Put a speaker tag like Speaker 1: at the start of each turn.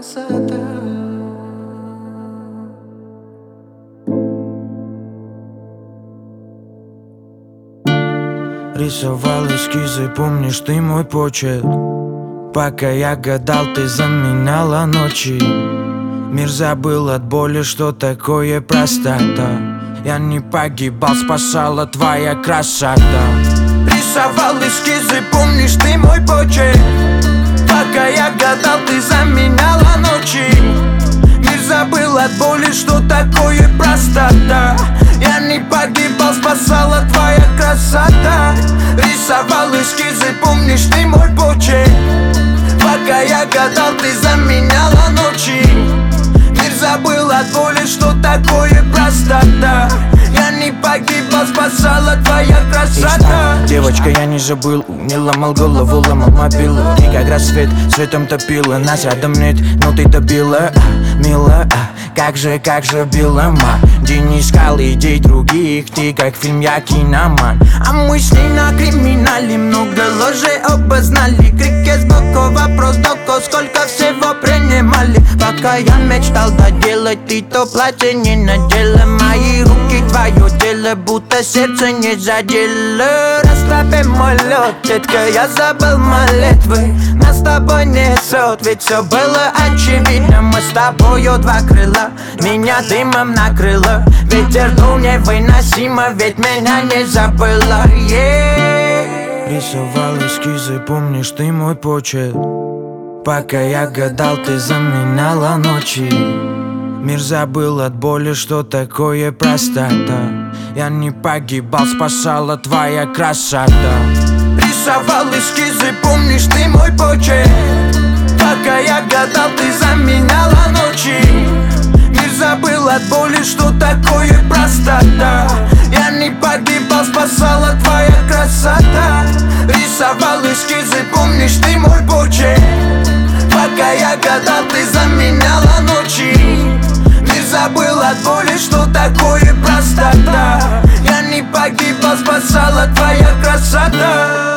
Speaker 1: красота.
Speaker 2: Рисовал эскизы, помнишь ты мой почерк? Пока я гадал, ты заменяла ночи. Мир забыл от боли, что такое простота. Я не погибал, спасала твоя красота. Рисовал эскизы, помнишь ты мой почерк? Пока я гадал, ты заменяла ночи. Мир забыл от боли, что такое простота. Я не погибал, спасала твоя красота. Рисовал эскизы, помнишь ты мой почерк? Пока я гадал, ты заменяла ночи. Мир забыл от боли, что такое простота. Я не погибал, спасала твоя красота.
Speaker 3: Девочка, я не забыл, не ломал голову, ломал мобилу. Ты как рассвет, светом топила, нас рядом нет, но ты добила, мила. Как же била день не искал идей других, ты как фильм, я киноман. А мы шли на криминале, много ложей обознали. Крики сбоку, вопрос доко, сколько всего принимали. Пока я мечтал доделать, ты то платье не надела. Мои руки твое дело, будто сердце не задело. Расслабь мой лед, детка, я забыл молитвы. Нас с тобой несет, ведь все было очевидно. Мы с тобою два крыла, меня дымом накрыло. Ветер дул невыносимо, ведь меня не забыла.
Speaker 2: Рисовал эскизы, помнишь ты мой почерк? Пока я гадал, ты заменяла ночи. Мир забыл от боли, что такое простота. Я не погибал, спасала твоя красота. Рисовал эскизы, помнишь ты мой почерк? Пока я гадал, ты заменяла ночи. Мир забыл от боли, что такое простота. Я не погибал, спасала твоя красота. Рисовал эскизы, помнишь ты мой почерк? Пока я гадал, ты заменяла ночи. Мир забыл от боли, что такое простота. Я не погибал, спасала твоя красота.